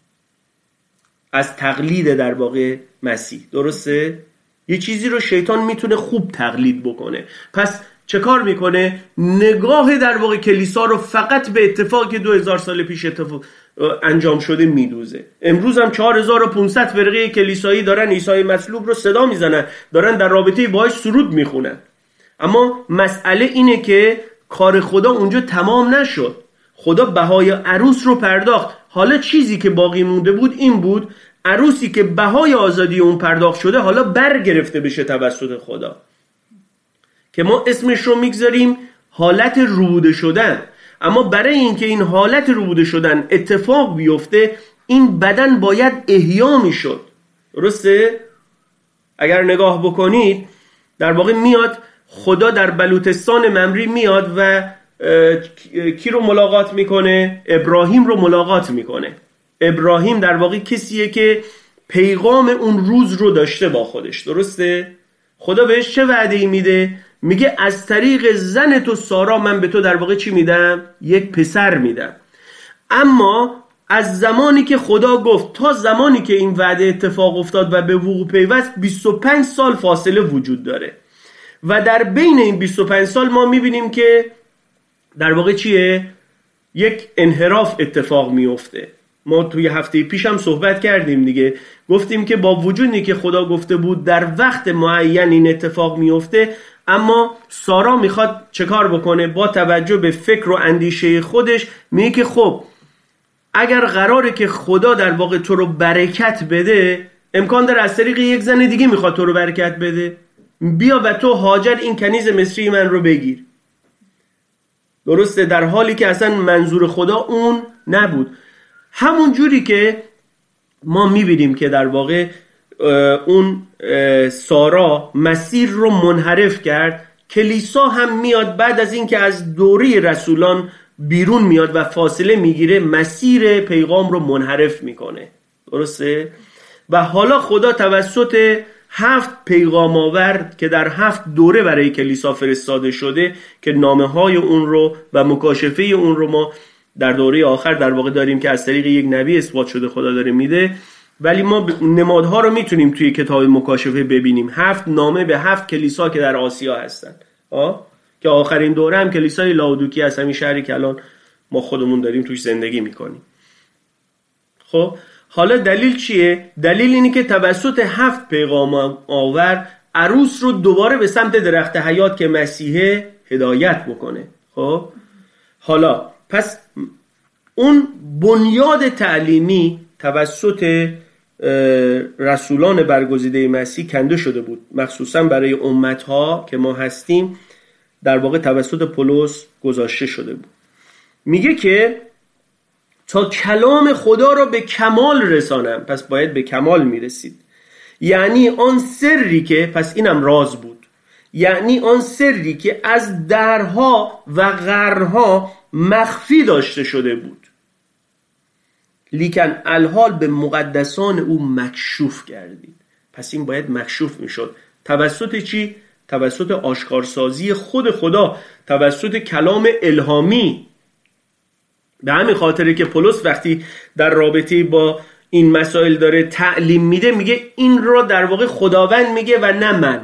از تقلید در واقع مسیح. درسته؟ یه چیزی رو شیطان میتونه خوب تقلید بکنه. پس چه کار میکنه؟ نگاه در واقع کلیسا رو فقط به اتفاقی 2000 سال پیش انجام شده میدوزه. امروز هم 4500 فرقه کلیسایی دارن عیسی مصلوب رو صدا میزنن، دارن در رابطه باهاش سرود میخونن. اما مسئله اینه که کار خدا اونجا تمام نشد. خدا بهای عروس رو پرداخت. حالا چیزی که باقی مونده بود این بود، عروسی که بهای آزادی اون پرداخت شده حالا برگرفته بشه توسط خدا، که ما اسمش رو میگذاریم حالت ربوده شدن. اما برای اینکه این حالت ربوده شدن اتفاق بیفته، این بدن باید احیا میشد. درسته؟ اگر نگاه بکنید در واقع میاد خدا در بلوتستان ممری میاد و کی رو ملاقات میکنه؟ ابراهیم رو ملاقات میکنه. ابراهیم در واقع کسیه که پیغام اون روز رو داشته با خودش. درسته؟ خدا بهش چه وعده‌ای میده؟ میگه از طریق زن تو سارا من به تو در واقع چی میدم؟ یک پسر میدم. اما از زمانی که خدا گفت تا زمانی که این وعده اتفاق افتاد و به وقوع پیوست 25 سال فاصله وجود داره و در بین این 25 سال ما میبینیم که در واقع چیه؟ یک انحراف اتفاق میفته. ما توی هفته پیش هم صحبت کردیم دیگه، گفتیم که با وجودی که خدا گفته بود در وقت معین این اتفاق میفته، اما سارا میخواد چه کار بکنه؟ با توجه به فکر و اندیشه خودش میگه که خب اگر قراره که خدا در واقع تو رو برکت بده، امکان داره از طریق یک زن دیگه میخواد تو رو برکت بده. بیا و تو هاجر این کنیز مصری من رو بگیر. درسته؟ در حالی که اصلا منظور خدا اون نبود. همون جوری که ما میبینیم که در واقع اون سارا مسیر رو منحرف کرد، کلیسا هم میاد بعد از این که از دوره رسولان بیرون میاد و فاصله میگیره، مسیر پیغام رو منحرف میکنه. درسته؟ و حالا خدا توسط 7 پیغام آور که در 7 دوره برای کلیسا فرستاده شده که نامه های اون رو و مکاشفه اون رو ما در دوره آخر در واقع داریم که از طریق یک نبی اثبات شده خدا داره میده، ولی ما نمادها رو میتونیم توی کتاب مکاشفه ببینیم. 7 نامه به 7 کلیسا که در آسیا هستن، که آخرین دوره هم کلیسای لاودیکی هست، همین شهری که الان ما خودمون داریم توش زندگی میکنیم. خب حالا دلیل چیه؟ دلیل اینه که توسط 7 پیغام آور عروس رو دوباره به سمت درخت حیات که مسیحه هدایت بکنه. خب حالا پس اون بنیاد تعلیمی توسط رسولان برگزیده مسیح کنده شده بود، مخصوصا برای امتها که ما هستیم در واقع توسط پولس گذاشته شده بود. میگه که تا کلام خدا را به کمال رسانم، پس باید به کمال میرسید. یعنی آن سری که، پس اینم راز بود، یعنی آن سری که از درها و قرنها مخفی داشته شده بود، لیکن الحال به مقدسان او مکشوف گردید. پس این باید مکشوف میشد. توسط چی؟ توسط آشکارسازی خود خدا، توسط کلام الهامی. به همین خاطره که پولس وقتی در رابطه با این مسائل داره تعلیم میده، میگه این رو در واقع خداوند میگه و نه من.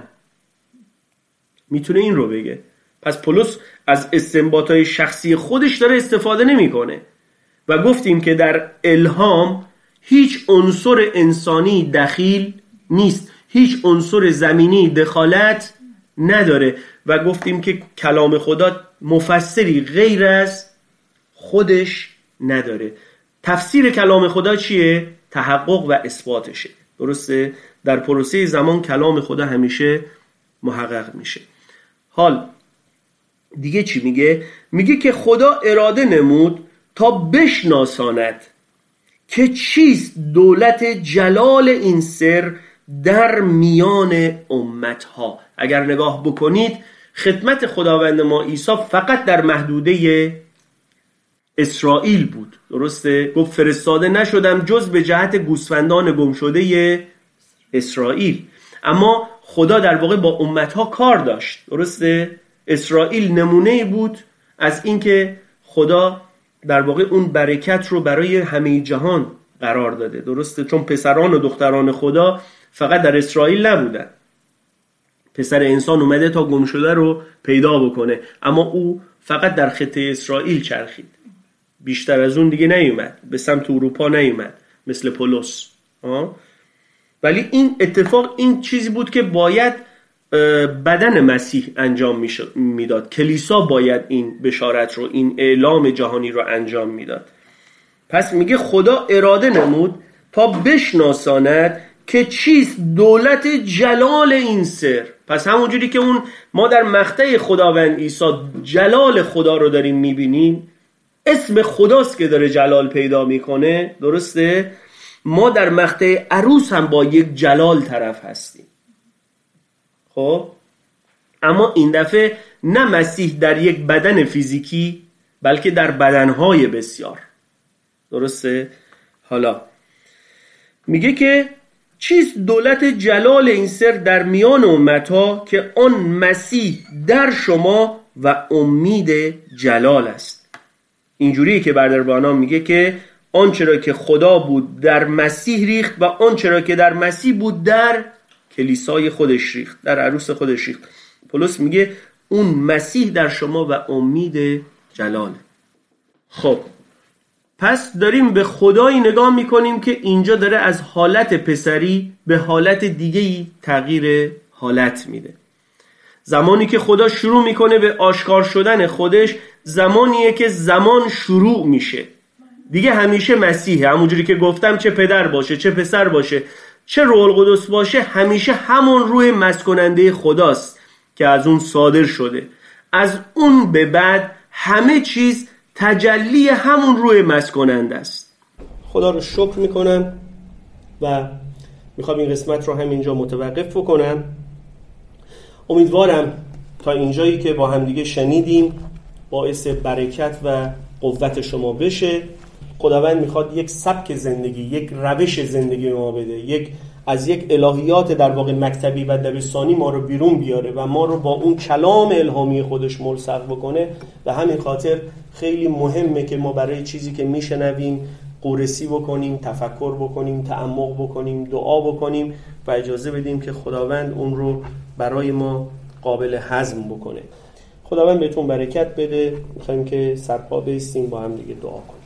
میتونه این رو بگه. پس پولس از استنباطات شخصی خودش داره استفاده نمیکنه. و گفتیم که در الهام هیچ عنصر انسانی دخیل نیست، هیچ عنصر زمینی دخالت نداره. و گفتیم که کلام خدا مفسری غیر از خودش نداره. تفسیر کلام خدا چیه؟ تحقق و اثباتشه. درسته؟ در پروسه زمان کلام خدا همیشه محقق میشه. حال دیگه چی میگه؟ میگه که خدا اراده نمود تا بشناساند که چیست دولت جلال این سر در میان امتها. اگر نگاه بکنید خدمت خداوند ما عیسی فقط در محدوده اسرائیل بود. درسته؟ گفت فرستاده نشدم جز به جهت گوسفندان گم شده اسرائیل. اما خدا در واقع با امتها کار داشت. درسته؟ اسرائیل نمونه بود از اینکه خدا در واقع اون برکت رو برای همه جهان قرار داده. درسته؟ چون پسران و دختران خدا فقط در اسرائیل نبودن. پسر انسان اومده تا گم شده رو پیدا بکنه، اما او فقط در خطه اسرائیل چرخید، بیشتر از اون دیگه نیومد، به سمت اروپا نیومد مثل پولس. ولی این اتفاق این چیزی بود که باید بدن مسیح انجام میداد. کلیسا باید این بشارت رو، این اعلام جهانی رو انجام میداد. پس میگه خدا اراده نمود تا بشناساند که چیست دولت جلال این سر. پس همونجوری که اون ما در مقطع خداوند عیسی جلال خدا رو داریم میبینیم، اسم خداست که داره جلال پیدا میکنه. درسته؟ ما در مقطع عروس هم با یک جلال طرف هستیم. خب اما این دفعه نه مسیح در یک بدن فیزیکی، بلکه در بدنهای بسیار. درسته؟ حالا میگه که چیست دولت جلال این سر در میان امتها که آن مسیح در شما و امید جلال است. اینجوریه که برادر میگه که آنچه را که خدا بود در مسیح ریخت و آنچه را که در مسیح بود در کلیسای خودش ریخت، در عروس خودش ریخت. پولس میگه اون مسیح در شما و امید جلاله. خب پس داریم به خدایی نگاه میکنیم که اینجا داره از حالت پسری به حالت دیگه‌ای تغییر حالت میده. زمانی که خدا شروع میکنه به آشکار شدن خودش، زمانیه که زمان شروع میشه. دیگه همیشه مسیحه. همونجوری که گفتم چه پدر باشه چه پسر باشه، چه روح القدس باشه همیشه همون روح مسکننده خداست که از اون صادر شده. از اون به بعد همه چیز تجلی همون روح مسکننده است. خدا رو شکر میکنم و میخوام این قسمت رو همینجا متوقف بکنم. امیدوارم تا اینجایی که با همدیگه شنیدیم باعث برکت و قوت شما بشه. خداوند میخواد یک سبک زندگی، یک روش زندگی ما بده، از یک الهیات در واقع مکتبی و دبستانی ما رو بیرون بیاره و ما رو با اون کلام الهامی خودش ملصق بکنه. و همین خاطر خیلی مهمه که ما برای چیزی که میشنویم قرسی بکنیم، تفکر بکنیم، تعمق بکنیم، دعا بکنیم و اجازه بدیم که خداوند اون رو برای ما قابل هضم بکنه. خداوند بهتون برکت بده. میخوایم که سرپا بایستیم با هم دیگه دعا کنیم.